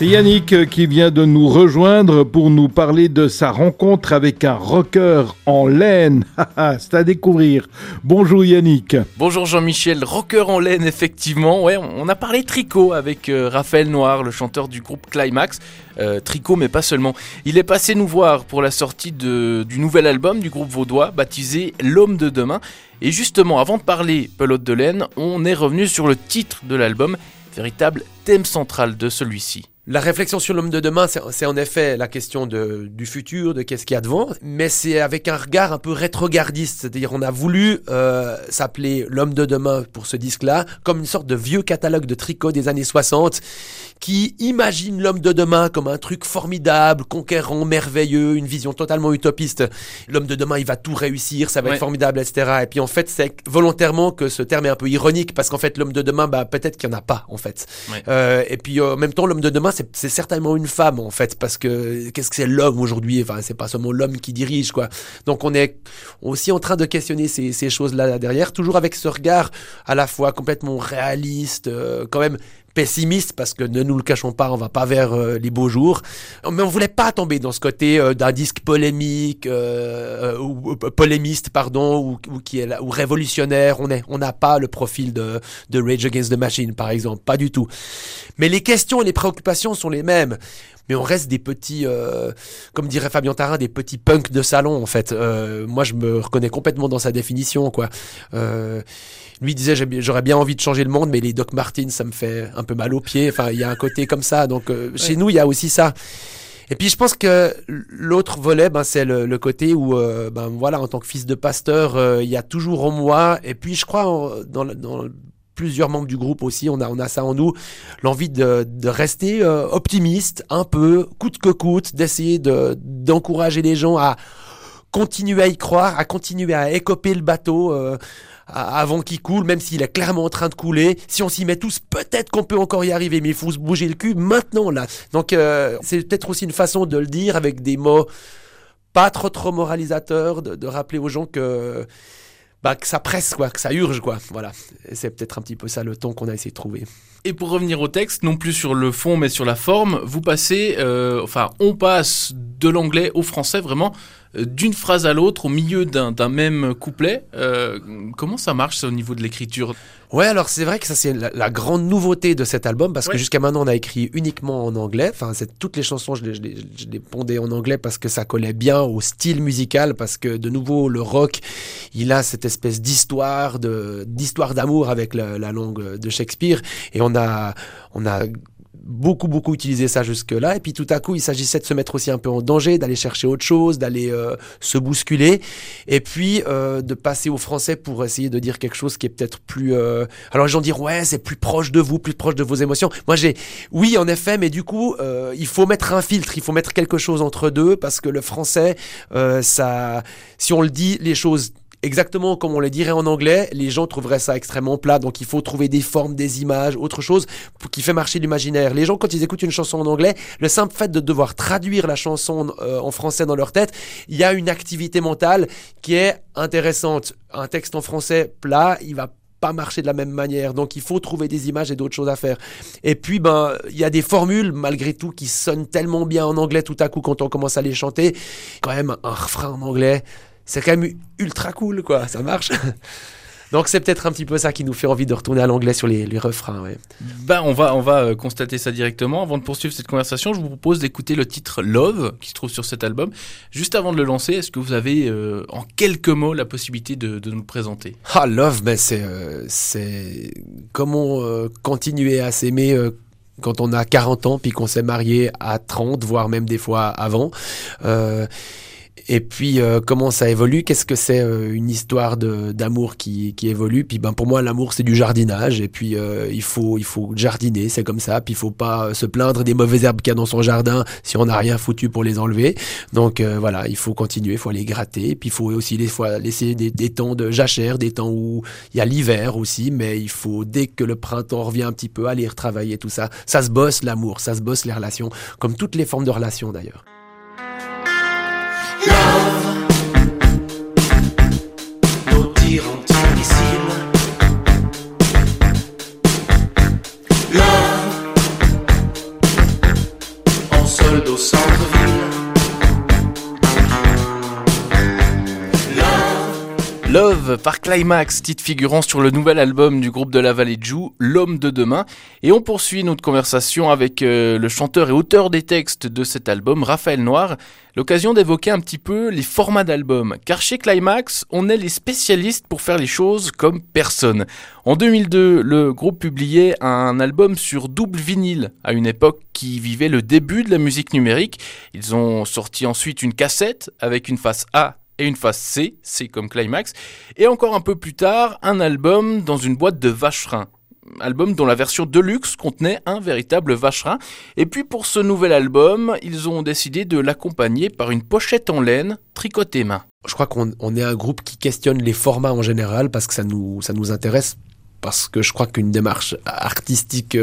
C'est Yannick qui vient de nous rejoindre pour nous parler de sa rencontre avec un rocker en laine. C'est à découvrir. Bonjour Yannick. Bonjour Jean-Michel, rocker en laine effectivement. Ouais, on a parlé tricot avec Raphaël Noir, le chanteur du groupe Climax. Tricot mais pas seulement. Il est passé nous voir pour la sortie du nouvel album du groupe vaudois baptisé L'Homme de demain. Et justement, avant de parler pelote de laine, on est revenu sur le titre de l'album, véritable thème central de celui-ci. La réflexion sur l'homme de demain, c'est en effet la question du futur, de qu'est-ce qu'il y a devant, mais c'est avec un regard un peu rétrogardiste, c'est-à-dire on a voulu s'appeler l'homme de demain pour ce disque-là, comme une sorte de vieux catalogue de tricot des années 60, qui imagine l'homme de demain comme un truc formidable, conquérant, merveilleux, une vision totalement utopiste. L'homme de demain, il va tout réussir, ça va être formidable, etc. Et puis en fait, c'est volontairement que ce terme est un peu ironique, parce qu'en fait, l'homme de demain, peut-être qu'il n'y en a pas, en fait. Ouais. Et puis en même temps, l'homme de demain, c'est certainement une femme en fait, parce que qu'est-ce que c'est l'homme aujourd'hui? Enfin, c'est pas seulement l'homme qui dirige, quoi. Donc on est aussi en train de questionner ces choses-là derrière, toujours avec ce regard à la fois complètement réaliste, quand même pessimiste, parce que ne nous le cachons pas, on va pas vers les beaux jours, mais on voulait pas tomber dans ce côté d'un disque polémique ou polémiste, pardon, ou révolutionnaire. On n'a pas le profil de Rage Against the Machine, par exemple, pas du tout. Mais les questions et les préoccupations sont les mêmes. Mais on reste des petits, comme dirait Fabien Tarin, des petits punks de salon, en fait. Moi, je me reconnais complètement dans sa définition, quoi. Lui disait, j'aurais bien envie de changer le monde, mais les Doc Martens, ça me fait un peu mal aux pieds. Enfin, il y a un côté comme ça. Donc, chez nous, il y a aussi ça. Et puis, je pense que l'autre volet, c'est le côté où, voilà, en tant que fils de pasteur, il y a toujours en moi. Et puis, je crois, dans plusieurs membres du groupe aussi, on a ça en nous, l'envie de rester optimiste, un peu, coûte que coûte, d'essayer d'encourager les gens à continuer à y croire, à continuer à écoper le bateau avant qu'il coule, même s'il est clairement en train de couler. Si on s'y met tous, peut-être qu'on peut encore y arriver, mais il faut se bouger le cul maintenant, là. Donc, c'est peut-être aussi une façon de le dire avec des mots pas trop moralisateurs, de rappeler aux gens que ça presse, quoi, que ça urge, quoi. Voilà. Et c'est peut-être un petit peu ça le ton qu'on a essayé de trouver. Et pour revenir au texte, non plus sur le fond mais sur la forme, vous passez, on passe de l'anglais au français vraiment d'une phrase à l'autre au milieu d'un même couplet. Comment ça marche ça, au niveau de l'écriture ? Ouais, alors c'est vrai que ça c'est la grande nouveauté de cet album, parce que jusqu'à maintenant on a écrit uniquement en anglais. Enfin, toutes les chansons je les pondais en anglais parce que ça collait bien au style musical, parce que de nouveau le rock, il a cette espèce d'histoire d'amour avec la langue de Shakespeare, et on a beaucoup utilisé ça jusque-là, et puis tout à coup il s'agissait de se mettre aussi un peu en danger, d'aller chercher autre chose, d'aller se bousculer, et puis de passer au français pour essayer de dire quelque chose qui est peut-être plus... Alors les gens diront ouais, c'est plus proche de vous, plus proche de vos émotions. Moi oui en effet, mais du coup il faut mettre un filtre, il faut mettre quelque chose entre deux, parce que le français, si on le dit les choses exactement comme on le dirait en anglais, les gens trouveraient ça extrêmement plat. Donc il faut trouver des formes, des images, autre chose qui fait marcher l'imaginaire. Les gens, quand ils écoutent une chanson en anglais, le simple fait de devoir traduire la chanson en français dans leur tête, il y a une activité mentale qui est intéressante. Un texte en français plat, il va pas marcher de la même manière, donc il faut trouver des images et d'autres choses à faire. Et puis il y a des formules malgré tout qui sonnent tellement bien en anglais tout à coup quand on commence à les chanter. Quand même un refrain en anglais, c'est quand même ultra cool, quoi, ça marche. Donc c'est peut-être un petit peu ça qui nous fait envie de retourner à l'anglais sur les refrains. Ouais. On va constater ça directement. Avant de poursuivre cette conversation, je vous propose d'écouter le titre Love qui se trouve sur cet album. Juste avant de le lancer, est-ce que vous avez en quelques mots la possibilité de nous le présenter ? Love, c'est comment continuer à s'aimer quand on a 40 ans puis qu'on s'est marié à 30, voire même des fois avant. Et puis comment ça évolue, qu'est-ce que c'est une histoire d'amour qui évolue. Puis pour moi l'amour c'est du jardinage, et puis il faut jardiner, c'est comme ça. Puis il faut pas se plaindre des mauvaises herbes qu'il y a dans son jardin si on n'a rien foutu pour les enlever. Donc voilà, il faut continuer, il faut aller gratter. Et puis il faut aussi des fois laisser des temps de jachère, des temps où il y a l'hiver aussi, mais il faut, dès que le printemps revient un petit peu, aller retravailler tout ça. Ça se bosse l'amour, ça se bosse les relations, comme toutes les formes de relations d'ailleurs. Love, nos tirs anti-missiles. Love, Love par Climax, titre figurant sur le nouvel album du groupe de la Vallée de Joux, L'Homme de Demain. Et on poursuit notre conversation avec le chanteur et auteur des textes de cet album, Raphaël Noir. L'occasion d'évoquer un petit peu les formats d'albums. Car chez Climax, on est les spécialistes pour faire les choses comme personne. En 2002, le groupe publiait un album sur double vinyle, à une époque qui vivait le début de la musique numérique. Ils ont sorti ensuite une cassette avec une face A et une face C, c'est comme Climax, et encore un peu plus tard, un album dans une boîte de vacherin. Album dont la version deluxe contenait un véritable vacherin. Et puis pour ce nouvel album, ils ont décidé de l'accompagner par une pochette en laine tricotée main. Je crois qu'on est un groupe qui questionne les formats en général parce que ça nous intéresse, parce que je crois qu'une démarche artistique,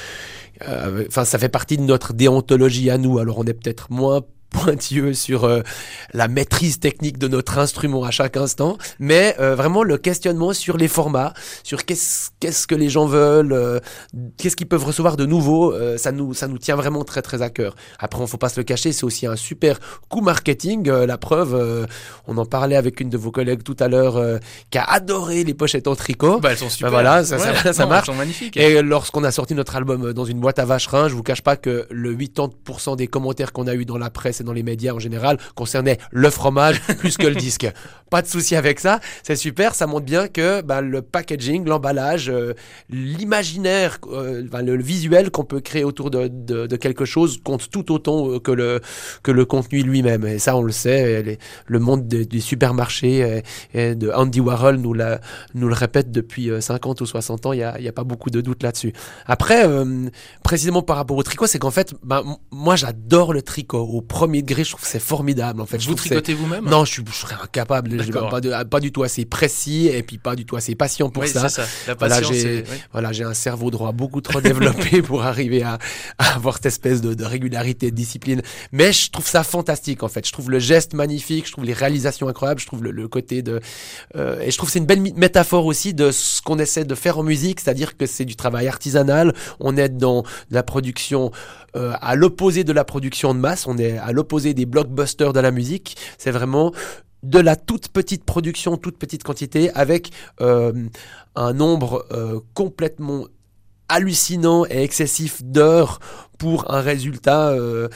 ça fait partie de notre déontologie à nous. Alors on est peut-être moins pointilleux sur la maîtrise technique de notre instrument à chaque instant, mais vraiment le questionnement sur les formats, sur qu'est-ce que les gens veulent, qu'est-ce qu'ils peuvent recevoir de nouveau, ça nous tient vraiment très très à cœur. Après, il faut pas se le cacher, c'est aussi un super coup marketing. La preuve, on en parlait avec une de vos collègues tout à l'heure, qui a adoré les pochettes en tricot. Bah, elles sont super. Voilà, ça marche. Elles sont magnifiques. Et lorsqu'on a sorti notre album dans une boîte à vacherin, je vous cache pas que le 80% des commentaires qu'on a eu dans la presse et dans les médias en général concernait le fromage plus que le disque. Pas de souci avec ça, c'est super, ça montre bien que le packaging, l'emballage, l'imaginaire, le visuel qu'on peut créer autour de quelque chose compte tout autant que le contenu lui-même. Et ça, on le sait, le monde des supermarchés et de Andy Warhol nous le répète depuis 50 ou 60 ans, il y a pas beaucoup de doute là-dessus. Après, précisément par rapport au tricot, c'est qu'en fait, moi j'adore le tricot. Au premier degré, je trouve que c'est formidable. En fait, vous tricotez vous-même ? Non, je serais incapable. Je pas du tout assez précis et puis pas du tout assez patient pour ça. C'est ça. La patience, j'ai un cerveau droit beaucoup trop développé pour arriver à avoir cette espèce de régularité, de discipline. Mais je trouve ça fantastique en fait. Je trouve le geste magnifique, je trouve les réalisations incroyables, je trouve le côté de et je trouve que c'est une belle métaphore aussi de ce qu'on essaie de faire en musique, c'est-à-dire que c'est du travail artisanal. On est dans la production à l'opposé de la production de masse. On est à l'opposé des blockbusters de la musique. C'est vraiment de la toute petite production, toute petite quantité, avec un nombre complètement hallucinant et excessif d'heures pour un résultat,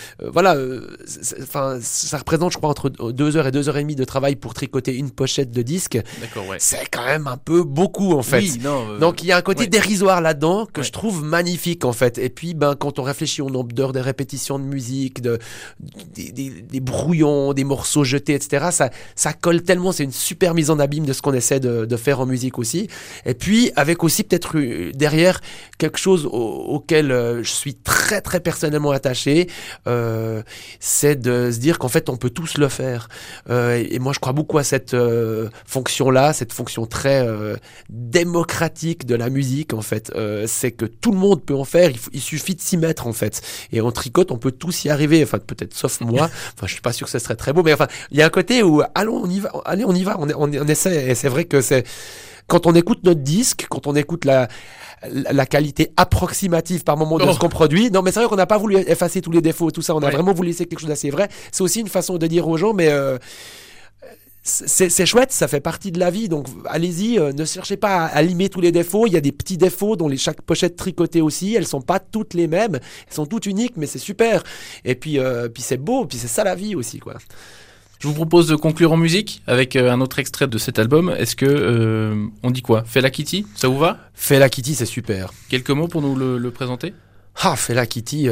ça représente, je crois, entre 2 heures et 2 heures et demie de travail pour tricoter une pochette de disque. D'accord, ouais. C'est quand même un peu beaucoup, en fait. Oui, donc, il y a un côté dérisoire là-dedans que je trouve magnifique, en fait. Et puis, quand on réfléchit au nombre d'heures de répétition de musique, des brouillons, des morceaux jetés, etc., ça colle tellement. C'est une super mise en abîme de ce qu'on essaie de faire en musique aussi. Et puis, avec aussi peut-être derrière quelque chose auquel je suis très, très personnellement attaché, c'est de se dire qu'en fait on peut tous le faire, et moi je crois beaucoup à cette fonction-là, cette fonction très démocratique de la musique en fait, c'est que tout le monde peut en faire, il suffit de s'y mettre en fait, et en tricote on peut tous y arriver, enfin peut-être sauf moi, enfin je suis pas sûr que ce serait très beau, mais enfin il y a un côté où on y va, on essaie, et c'est vrai que c'est quand on écoute notre disque, quand on écoute la qualité approximative par moment de ce qu'on produit. Non, mais c'est vrai qu'on n'a pas voulu effacer tous les défauts et tout ça. On a vraiment voulu laisser quelque chose d'assez vrai. C'est aussi une façon de dire aux gens, mais c'est chouette, ça fait partie de la vie. Donc, allez-y, ne cherchez pas à limer tous les défauts. Il y a des petits défauts dont chaque pochette tricotée aussi. Elles sont pas toutes les mêmes. Elles sont toutes uniques, mais c'est super. Et puis c'est beau. Puis c'est ça la vie aussi, quoi. Je vous propose de conclure en musique avec un autre extrait de cet album. Est-ce que on dit quoi ? Fela Kitty, ça vous va ? Fela Kitty, c'est super. Quelques mots pour nous le présenter ? Fela Kitty,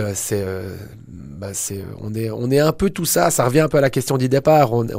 on est un peu tout ça. Ça revient un peu à la question du départ. On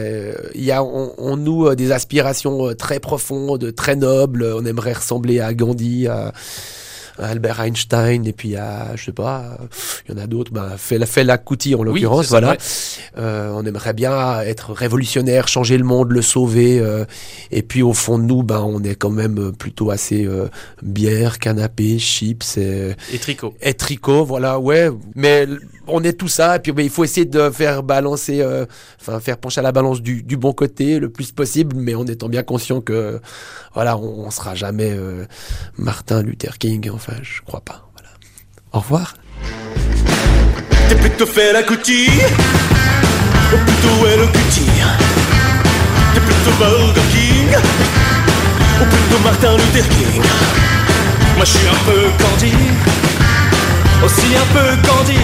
noue des aspirations très profondes, très nobles. On aimerait ressembler à Gandhi, à Albert Einstein, et puis je sais pas, il y en a d'autres, Fela Kuti en l'occurrence, voilà. On aimerait bien être révolutionnaire, changer le monde, le sauver, et puis au fond de nous, on est quand même plutôt assez bière, canapé, chips et tricot, voilà, ouais, mais on est tout ça, et puis il faut essayer de faire balancer, faire pencher à la balance du bon côté le plus possible, mais en étant bien conscient que voilà, on sera jamais Martin Luther King, enfin je crois pas, voilà. Au revoir. T'es plutôt Fela Kuti ou plutôt Hello Kitty? T'es plutôt Burger King King, ou plutôt Martin Luther King. Moi je suis un peu Gandhi, aussi un peu Gandhi,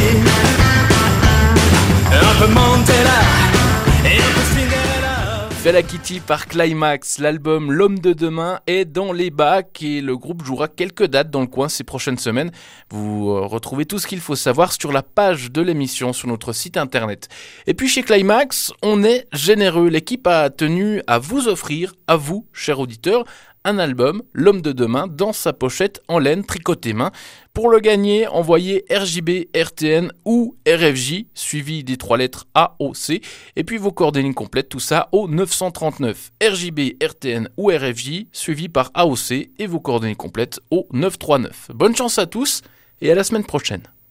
un peu Mandela et un peu Cinderella. Fela Kuti par Climax, l'album L'Homme de Demain est dans les bacs et le groupe jouera quelques dates dans le coin ces prochaines semaines. Vous retrouvez tout ce qu'il faut savoir sur la page de l'émission sur notre site internet. Et puis chez Climax, on est généreux. L'équipe a tenu à vous offrir, à vous, chers auditeurs, un album, L'Homme de Demain, dans sa pochette en laine tricotée main. Pour le gagner, envoyez RJB, RTN ou RFJ, suivi des 3 lettres AOC, et puis vos coordonnées complètes, tout ça au 939. RJB, RTN ou RFJ, suivi par AOC, et vos coordonnées complètes au 939. Bonne chance à tous, et à la semaine prochaine.